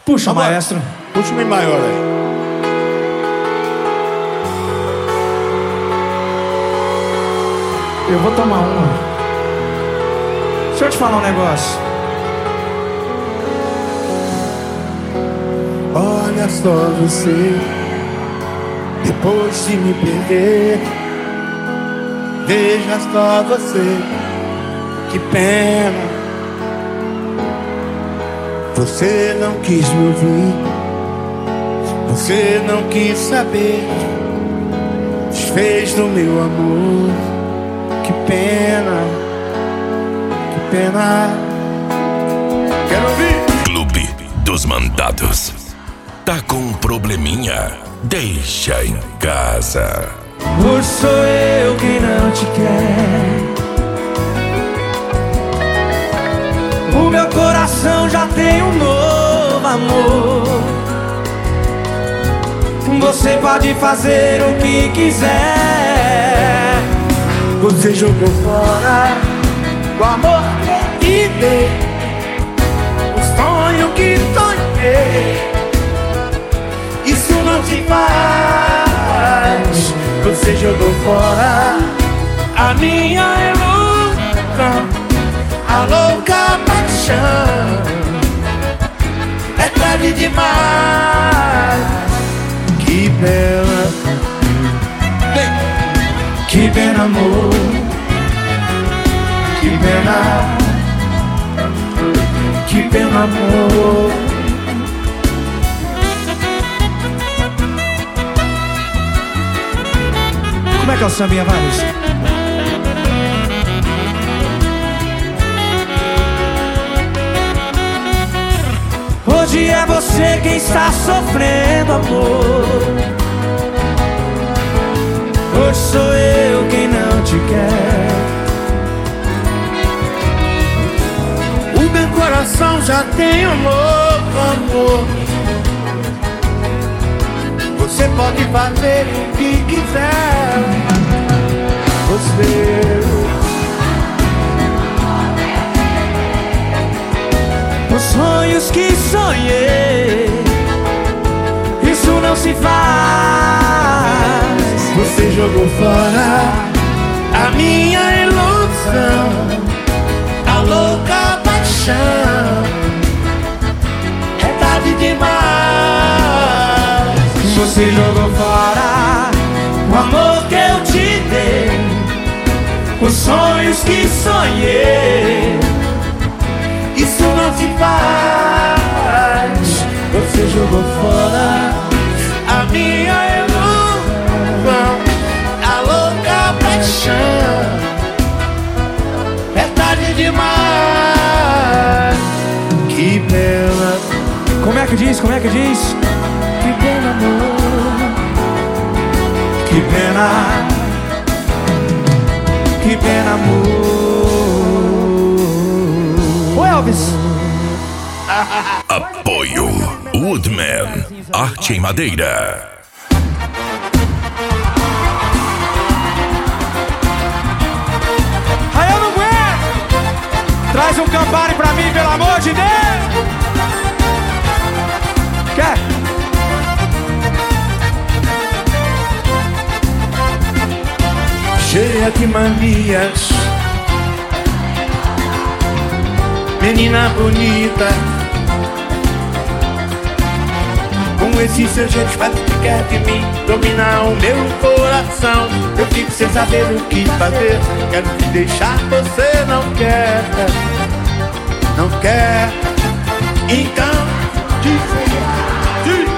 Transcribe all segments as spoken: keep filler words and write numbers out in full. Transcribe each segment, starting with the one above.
Puxa, Vamos lá. maestro. Puxa o Mi maior aí. Eu vou tomar uma. Deixa eu te falar um negócio. Olha só você, depois de me perder. Veja só você, que pena. Você não quis me ouvir, você não quis saber. Desfez do meu amor, que pena, que pena. Quero ouvir. Clube dos Mandados. Tá com um probleminha? Deixa em casa. Hoje sou eu quem não te quer. O meu coração já tem um novo amor. Você pode fazer o que quiser. Você jogou fora o amor que dei, o sonho que sonhei. Isso não se faz. Você jogou fora a minha ilusão, a louca paixão. É tarde demais. Que pena, Que pena, amor. que pena, Que pena, amor. Como é que é o sambinha, Vários? Hoje é você quem está sofrendo, amor. Hoje sou eu quem não te quer. o meu coração já tem um novo amor. Você pode fazer o que quiser. Você Os sonhos que sonhei, isso não se faz. Você jogou fora a minha ilusão, a louca paixão. É tarde demais. Você jogou fora o amor que eu te dei, os sonhos que sonhei. Isso não se faz. Você jogou fora a minha ilusão, a louca paixão. É tarde demais. Que pena. Como é que diz? Como é que diz? Que pena, amor. Que pena, que pena, amor. Ô Elvis! Apoio Woodman, arte em madeira. Aí eu não aguento! Traz um Campari pra mim, pelo amor de Deus! Quer? Cheia de manias, menina bonita, com esse seu jeito faz o que quer de mim, dominar o meu coração. Eu fico sem saber o que fazer, quero te deixar, você não quer, não quer. Então, diz, diz.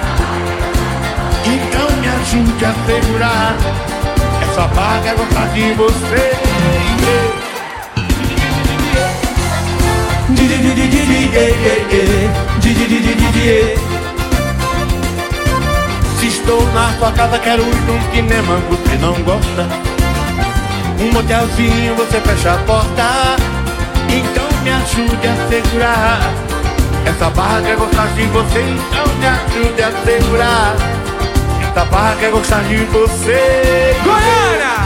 Então me ajude a segurar essa vaga, é gostar de você. Se estou na sua casa, quero ir num cinema, você não gosta. Um motelzinho, você fecha a porta. Então me ajude a segurar essa vaga, é gostar de você. Então me ajude a segurar essa vaga, é gostar de você. Goiânia!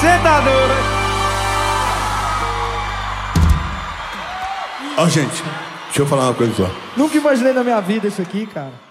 Sentadora. Ó, gente, deixa eu falar uma coisa só. Nunca imaginei na minha vida isso aqui, cara.